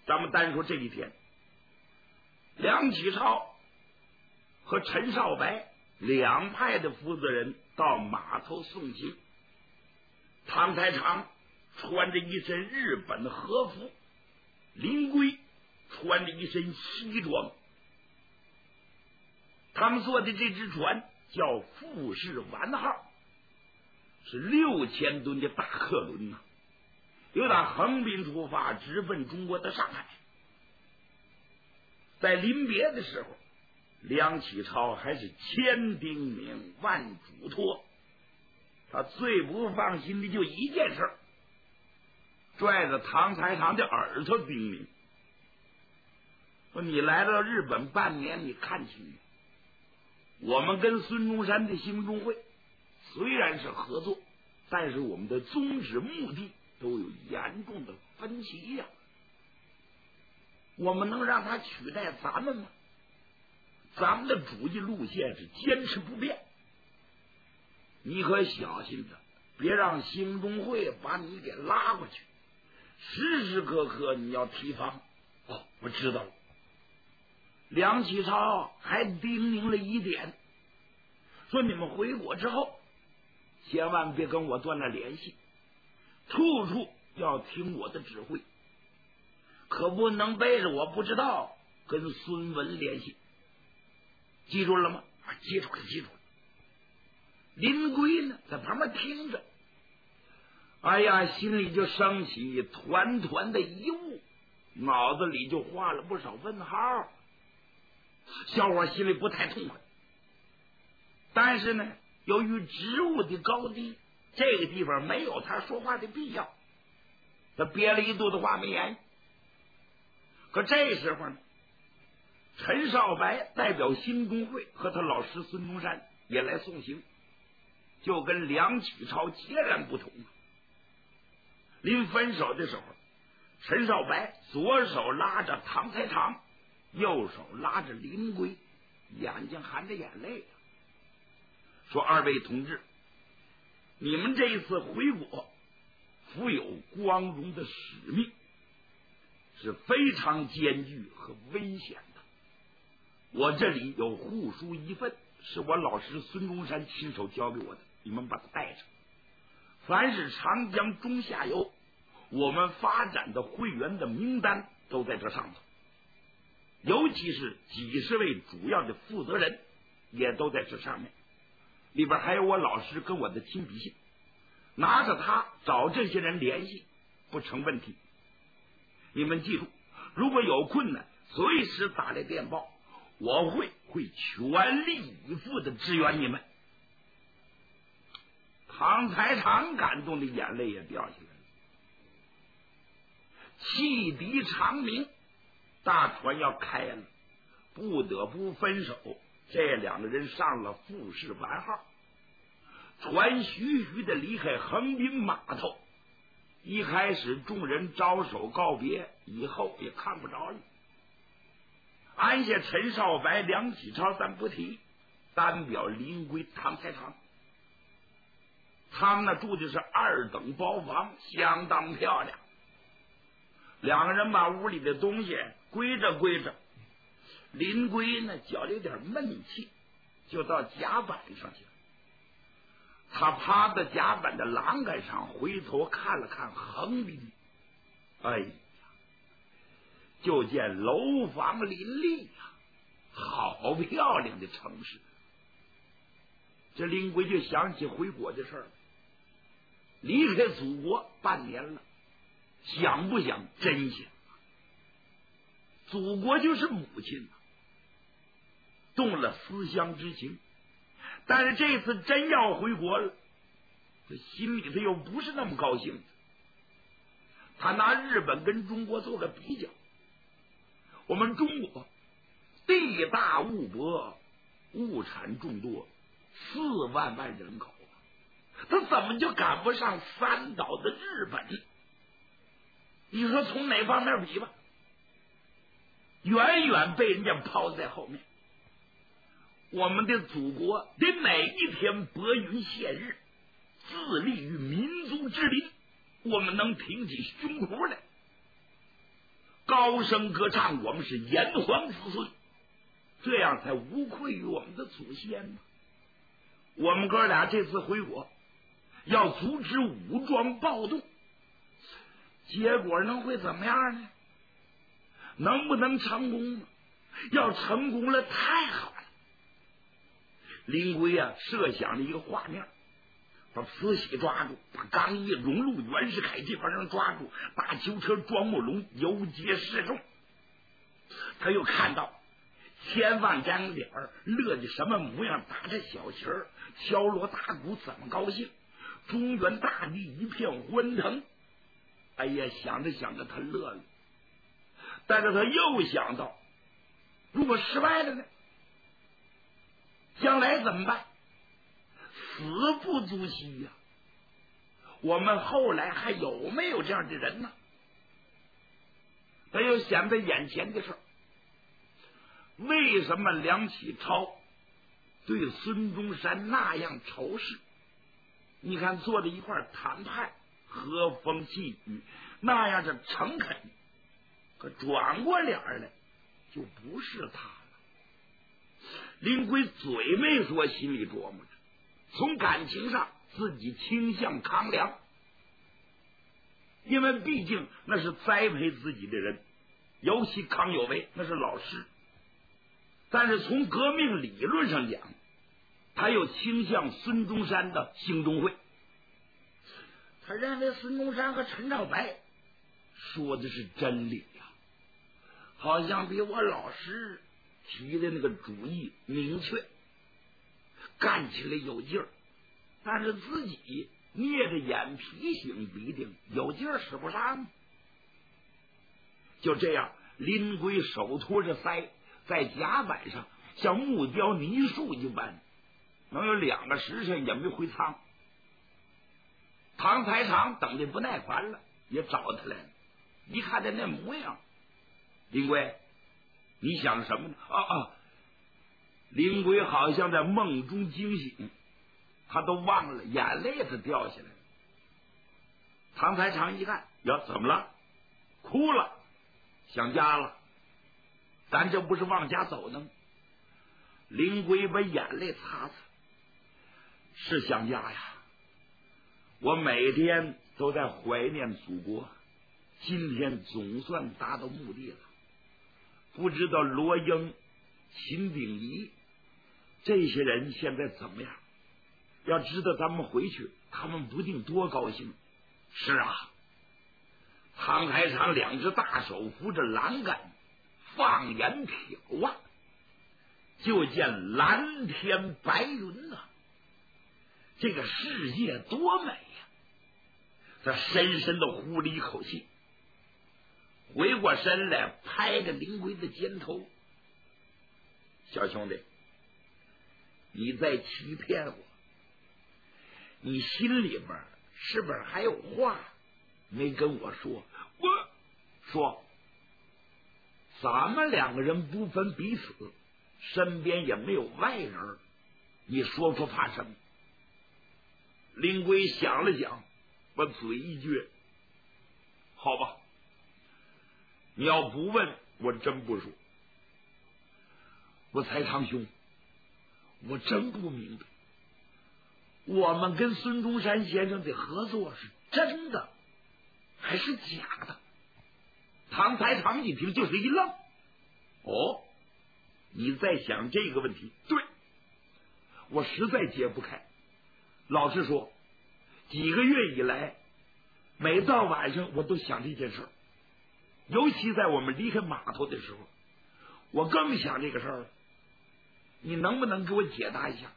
咱们单说这一天，梁启超和陈少白两派的负责人到码头送行。唐太常穿着一身日本的和服，林圭穿着一身西装。他们坐的这只船叫富士丸号，是6000吨的大客轮呐，由打横滨出发，直奔中国的上海。在临别的时候，梁启超还是千叮咛万嘱托，他最不放心的就一件事，拽着唐太常的耳朵叮咛说：“你来到日本半年，你看清楚，我们跟孙中山的兴中会虽然是合作，但是我们的宗旨目的都有严重的分歧呀。我们能让他取代咱们吗？咱们的主义路线是坚持不变，你可小心着，别让兴中会把你给拉过去，时时刻刻你要提防。”哦，我知道了。梁启超还叮咛了一点，说你们回国之后千万别跟我断了联系，处处要听我的指挥，可不能背着我不知道跟孙文联系，记住了吗？记住了，记住了。林圭呢在旁边听着，哎呀，心里就升起团团的疑雾，脑子里就画了不少问号。小伙心里不太痛快，但是呢，由于职务的高低，这个地方没有他说话的必要，他憋了一肚子话没言语。可这时候呢，陈少白代表兴中会和他老师孙中山也来送行，就跟梁启超截然不同。临分手的时候，陈少白左手拉着唐太常，右手拉着林圭，眼睛含着眼泪说：“二位同志，你们这一次回国负有光荣的使命，是非常艰巨和危险的。我这里有护书一份，是我老师孙中山亲手交给我的，你们把它带着。凡是长江中下游我们发展的会员的名单都在这上头，尤其是几十位主要的负责人也都在这上面，里边还有我老师跟我的亲笔信，拿着它找这些人联系不成问题。你们记住，如果有困难随时打来电报，我会全力以赴的支援你们。”唐太常感动的眼泪也掉下来了。汽笛长鸣，大船要开了，不得不分手。这两个人上了富士丸号，船徐徐的离开横滨码头。一开始众人招手告别，以后也看不着了。按下陈少白、梁启超咱不提，单表林圭、唐太常。他们那住的是2等包房，相当漂亮。两个人把屋里的东西归着归着，林圭呢觉得有点闷气，就到甲板上去了。他趴在甲板的栏杆上，回头看了看横滨，哎呀，就见楼房林立呀，好漂亮的城市。这林圭就想起回国的事儿，离开祖国半年了，想不想？真想。祖国就是母亲，动了思乡之情。但是这次真要回国了，这心里头又不是那么高兴。他拿日本跟中国做个比较，我们中国地大物博，物产众多，4万万人口，他怎么就赶不上三岛的日本？你说从哪方面比吧？远远被人家抛在后面。我们的祖国得每一天拨云见日，自立于民族之林，我们能挺起胸脯来。高高声歌唱，我们是炎黄子孙，这样才无愧于我们的祖先呢。我们哥俩这次回国要阻止武装暴动，结果能会怎么样呢？能不能成功呢？要成功了太好了。林圭啊，设想了一个画面，把慈禧抓住，把刚毅、荣禄、袁世凯这帮人抓住，大囚车庄木龙游街示众。他又看到千万张脸乐的什么模样，打着小旗儿，敲锣打鼓，怎么高兴？中原大地一片欢腾。哎呀，想着想着他乐了，但是他又想到，如果失败了呢？将来怎么办？死不足惜呀！我们后来还有没有这样的人呢？他又想着眼前的事儿，为什么梁启超对孙中山那样仇视？你看坐在一块谈判，和风细雨，那样的诚恳，可转过脸来就不是他了。林圭嘴没说，心里琢磨着，从感情上自己倾向康梁，因为毕竟那是栽培自己的人，尤其康有为那是老师。但是从革命理论上讲，他又倾向孙中山的兴中会。他认为孙中山和陈兆白说的是真理呀，好像比我老师提的那个主意明确，干起来有劲儿，但是自己捏着眼皮醒鼻顶，有劲儿使不上。就这样，林圭手托着腮，在甲板上像木雕泥塑一般，能有2个时辰也没回舱。唐才常等的不耐烦了，也找他来了。一看他那模样，林圭，你想什么呢？林圭好像在梦中惊醒，他都忘了，眼泪他掉下来了。唐才常一看，呀，怎么了？哭了，想家了。咱这不是往家走呢吗？林圭把眼泪擦擦，是想家呀。我每天都在怀念祖国，今天总算达到目的了。不知道罗英、秦秉仪这些人现在怎么样？要知道咱们回去，他们不定多高兴。是啊，唐才常2只大手扶着栏杆，放眼眺望，就见蓝天白云呐，这个世界多美呀！他深深的呼了一口气，回过身来拍着林圭的肩头：“小兄弟，你在欺骗我，你心里边是不是还有话没跟我说？我说，咱们2个人不分彼此，身边也没有外人，你说怕什么？”林圭想了想，把嘴一撅：“好吧，你要不问，我真不说。我才常兄，我真不明白，我们跟孙中山先生的合作是真的还是假的？”唐才常一听就是一愣：“哦，你在想这个问题？对，我实在解不开。老实说，几个月以来，每到晚上我都想这件事，尤其在我们离开码头的时候，我更想这个事儿了。你能不能给我解答一下？”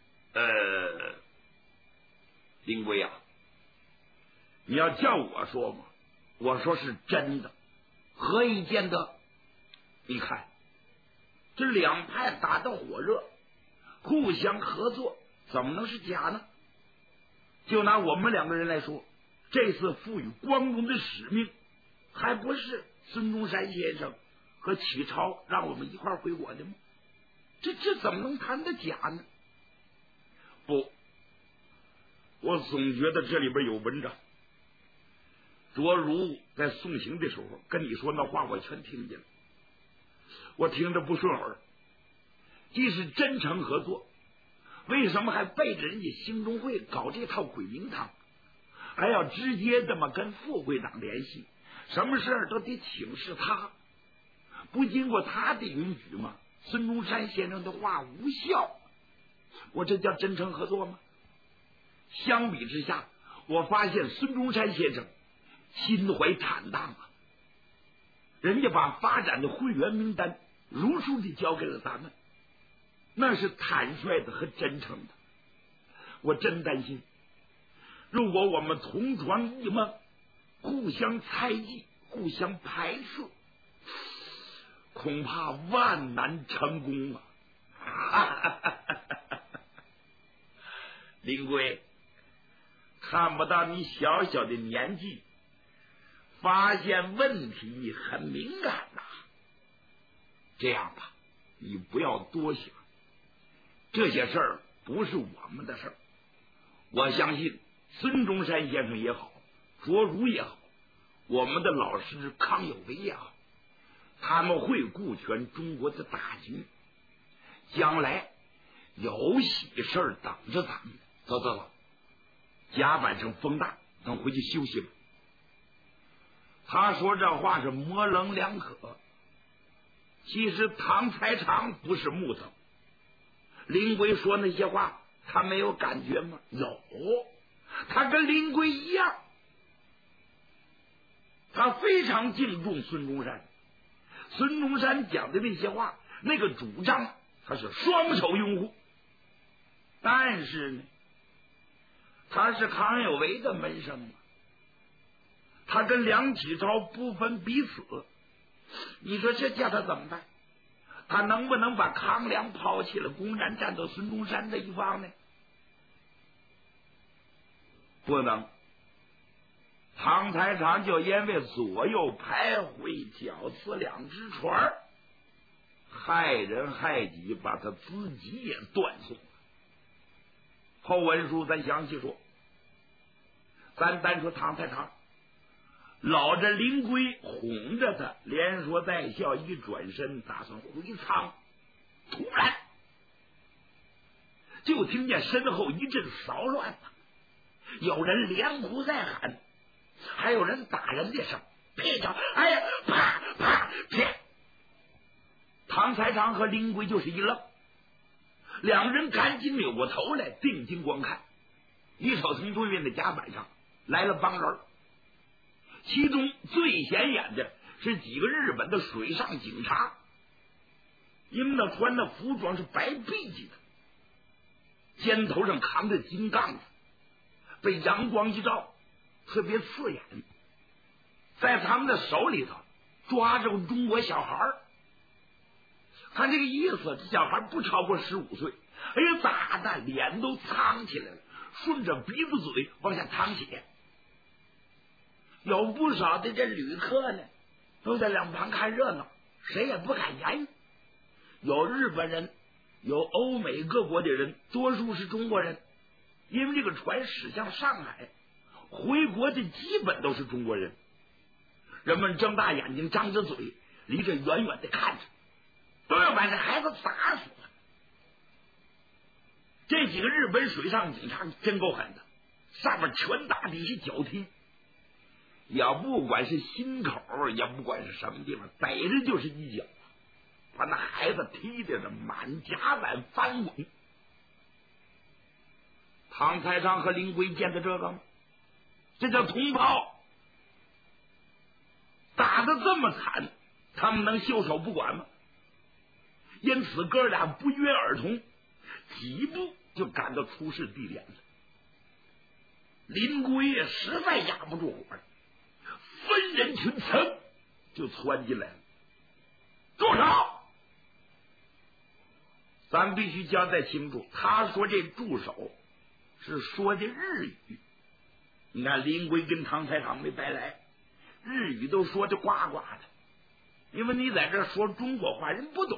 林圭啊，你要叫我说嘛，我说是真的，何以见得？你看，这2派打得火热，互相合作，怎么能是假呢？就拿我们2个人来说，这次赋予光荣的使命，还不是孙中山先生和启超让我们一块回国的吗？这怎么能谈得假呢？不，我总觉得这里边有文章。 卓如在送行的时候跟你说那话，我全听见了，我听着不顺耳。既是真诚合作，为什么还背着人家兴中会搞这套鬼名堂，还要直接这么跟副会长联系，什么事都得请示他，不经过他的允许吗？孙中山先生的话无效，我这叫真诚合作吗？相比之下，我发现孙中山先生心怀坦荡啊，人家把发展的会员名单如数的交给了咱们，那是坦率的和真诚的。我真担心，如果我们同床异梦，互相猜忌，互相排斥，恐怕万难成功啊！林龟，看不到你小小的年纪发现问题，你很敏感呐。这样吧，你不要多想，这些事儿不是我们的事儿。我相信孙中山先生也好，卓如也好，我们的老师康有为也好，他们会顾全中国的大局，将来有喜事儿等着咱们。走走走，甲板上风大，咱回去休息吧。他说这话是模棱两可。其实唐才常不是木头，林龟说那些话他没有感觉吗？有，他跟林龟一样，他非常敬重孙中山。孙中山讲的那些话，那个主张他是双手拥护。但是呢，他是康有为的门生，他跟梁启超不分彼此，你说这叫他怎么办？他能不能把康梁抛弃了，公然站到孙中山这一方呢？不能。唐才常就因为左右徘徊，绞刺两只船，害人害己，把他自己也断送了。后文书咱详细说，咱单说唐才常，老着林龟哄着他，连说带笑，一转身打算回舱，突然就听见身后一阵骚乱，有人连呼带喊，还有人打人的声，噼嚓，哎呀，啪啪啪！唐才常和林龟就是一愣，两人赶紧扭过头来，定睛观看，一瞅从对面的甲板上来了帮人，其中最显眼的是几个日本的水上警察，因为那穿的服装是白璧级的，肩头上扛着金杠子，被阳光一照特别刺眼，在他们的手里头抓着中国小孩，看这个意思，这小孩不超过15岁，哎呀，咋的，脸都苍起来了，顺着鼻子嘴往下淌血。有不少的这旅客呢，都在两旁看热闹，谁也不敢言语。有日本人，有欧美各国的人，多数是中国人，因为这个船驶向上海，回国的基本都是中国人。人们睁大眼睛，张着嘴，离着远远的看着，都要把这孩子打死了。这几个日本水上警察真够狠的，上面拳打，底下脚踢，也不管是心口，也不管是什么地方，逮着就是一脚，把那孩子踢的是满甲板翻滚。唐才常和林龟见的这个吗？这叫同胞，打得这么惨，他们能袖手不管吗？因此哥俩不约而同，几步就赶到出事地点了。林龟也实在压不住火了，分人群噌就窜进来了。住手！咱必须交代清楚，他说这住手是说的日语。你看林龟跟唐才常没白来，日语都说的呱呱的，因为你在这说中国话，人不懂。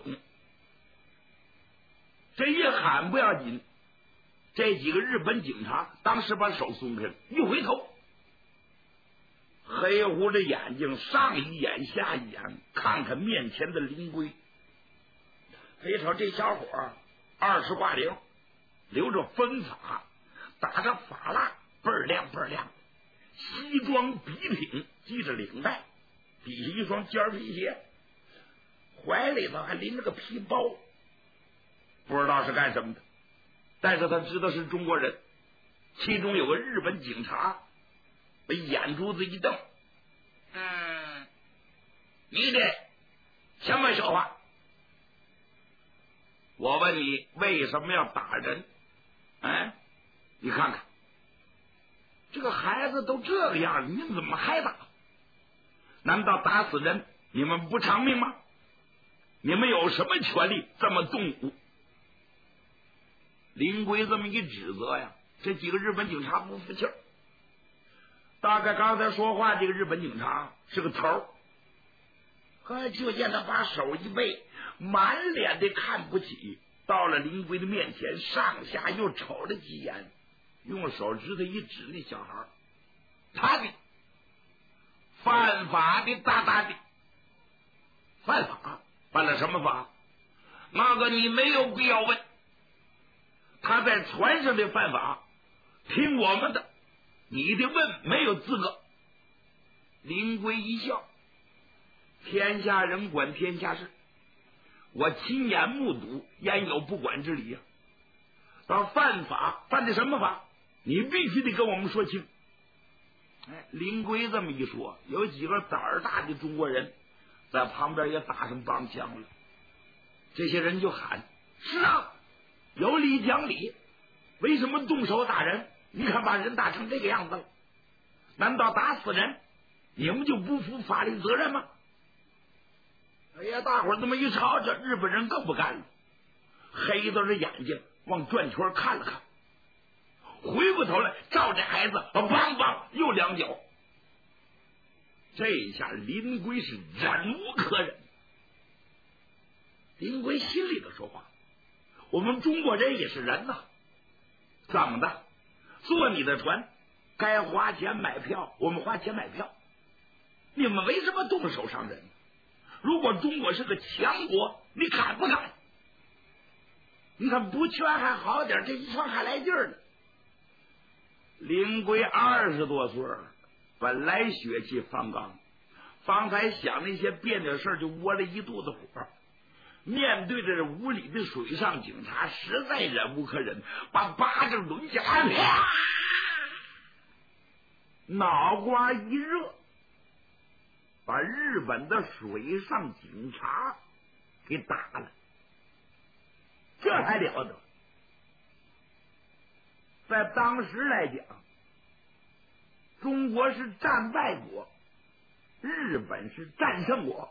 这一喊不要紧，这几个日本警察当时把手松开了，一回头， 黑乎着眼睛，上一眼下一眼，看看面前的林龟。别瞅这小伙20挂零，留着分发，打着发蜡，倍儿亮倍儿亮，西装笔挺，系着领带，底下一双尖皮鞋，怀里头还拎着个皮包，不知道是干什么的，但是他知道是中国人。其中有个日本警察，把眼珠子一瞪，你这什么说话？我问你为什么要打人？哎，你看看这个孩子都这个样，你怎么还打？难道打死人你们不偿命吗？你们有什么权利这么动武？林龟这么一指责呀，这几个日本警察不服气儿。大概刚才说话这个日本警察是个头儿，就见他把手一背，满脸的看不起，到了林龟的面前，上下又瞅了几眼，用手指头一指那小孩，他的犯法的大大的犯法，犯了什么法？那个你没有必要问，他在船上的犯法，听我们的，你的问没有资格。林龟一笑，天下人管天下事，我亲眼目睹，焉有不管之理呀？他犯法，犯的什么法？你必须得跟我们说清。哎，林龟这么一说，有几个胆儿大的中国人在旁边也打上帮腔了。这些人就喊：是啊，有理讲理，为什么动手打人？你看把人打成这个样子了，难道打死人你们就不负法律责任吗？哎呀，大伙儿这么一吵，这日本人更不干了，黑着着眼睛往转圈看了看，回过头来照这孩子梆梆又两脚。这下林龟是忍无可忍。林龟心里头说话，我们中国人也是人呐，怎么的？坐你的船该花钱买票，我们花钱买票，你们为什么动手伤人？如果中国是个强国，你敢不敢？你看不劝还好点，这一劝还来劲儿呢。林龟20多岁，本来血气方刚，方才想那些别扭事就窝了一肚子火。面对着无理的水上警察，实在忍无可忍，把巴掌抡起来，啪！脑瓜一热，把日本的水上警察给打了。这还了得！在当时来讲，中国是战败国，日本是战胜国。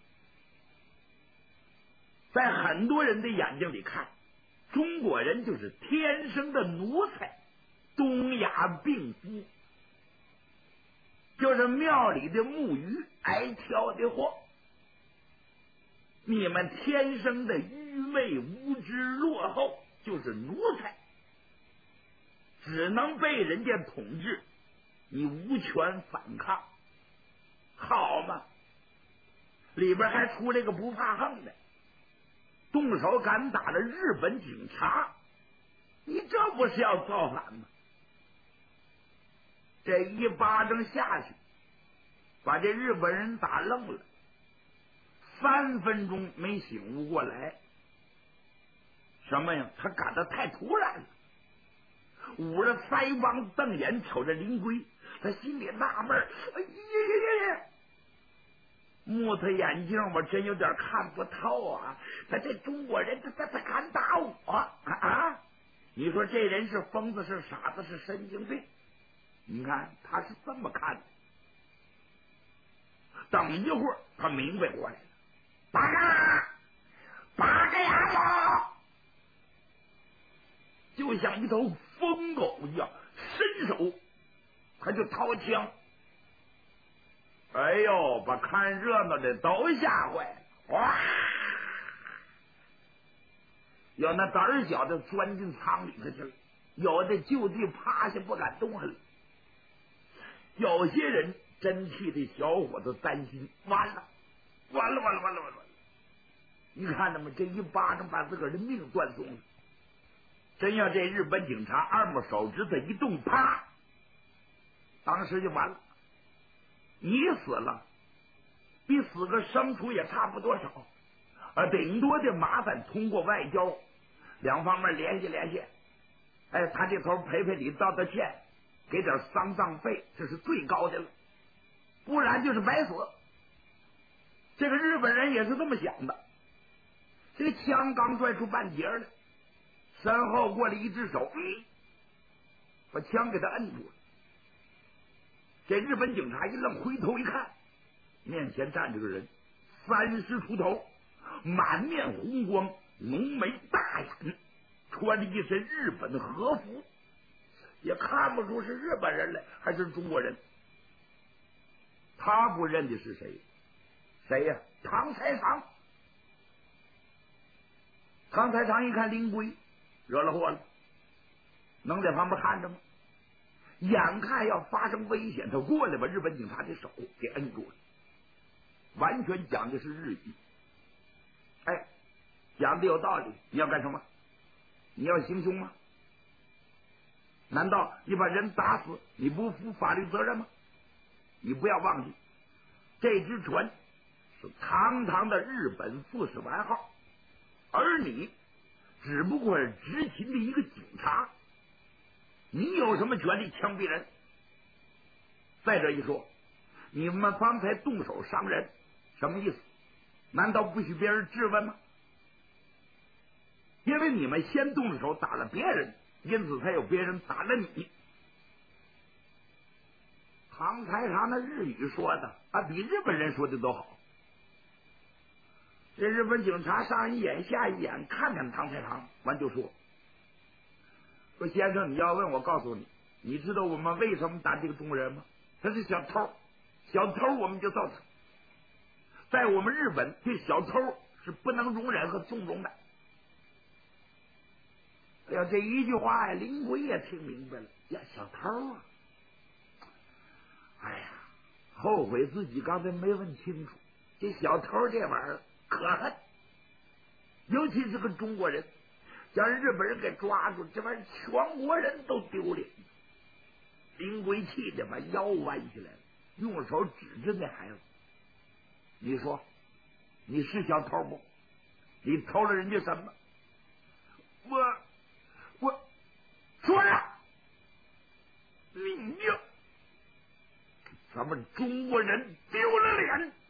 在很多人的眼睛里看，中国人就是天生的奴才，东亚病夫，就是庙里的木鱼，挨挑的货。你们天生的愚昧无知落后，就是奴才，只能被人家统治，你无权反抗，好嘛？里边还出来个不怕横的，动手敢打的日本警察，你这不是要造反吗？这一巴掌下去，把这日本人打愣了，3分钟没醒悟过来。什么呀？他赶得太突然了，捂着腮帮瞪眼瞅着林龟，他心里纳闷，哎呀，木头眼镜我真有点看不透啊！他这中国人，他敢打我啊！你说这人是疯子，是傻子，是神经病？你看他是这么看的。等一会儿，他明白过来了，八个牙子，就像一头疯狗一样，伸手他就掏枪。哎呦，把看热闹的都吓坏了！哇！有那胆儿小的钻进舱里头去了，有的就地趴下不敢动弹了。有些人真气的小伙子担心，完了！你看他们这一巴掌把自个儿的命断送了。真要这日本警察二目手指头一动，啪，当时就完了。你死了，比死个牲畜也差不多少，顶多的麻烦通过外交两方面联系联系。他这头赔赔礼道歉，给点丧葬费，这是最高的了，不然就是白死。这个日本人也是这么想的。这个枪刚拽出半截来，身后过来一只手，把枪给他摁住了。这日本警察一愣，回头一看，面前站着个人，30出头，满面红光，浓眉大眼，穿着一身日本的和服，也看不出是日本人来还是中国人。他不认的是谁？谁呀？唐才常。唐才常一看林龟，惹了祸了，能在旁边看着吗？眼看要发生危险，他过来把日本警察的手给摁住了，完全讲的是日语。讲的有道理。你要干什么？你要行凶吗？难道你把人打死，你不负法律责任吗？你不要忘记，这只船是堂堂的日本副使完号，而你只不过是执勤的一个警察，你有什么权利枪毙人？再者一说，你们方才动手伤人，什么意思？难道不许别人质问吗？因为你们先动手打了别人，因此才有别人打了你。唐才常的日语说的比日本人说的都好。这日本警察上一眼下一眼看看唐才常，完就说：“先生，你要问我告诉你，你知道我们为什么打这个中国人吗？他是小偷，小偷我们就揍他。在我们日本，这小偷是不能容忍和纵容的。”这一句话呀，林龟也听明白了。呀，小偷啊！后悔自己刚才没问清楚，这小偷这玩意儿可恨，尤其是个中国人，将日本人给抓住，这玩意儿全国人都丢脸。林龟气的把腰弯起来了，用手指着那孩子：“你说，你是小偷不？你偷了人家什么？”我说了，你呀，咱们中国人丢了脸。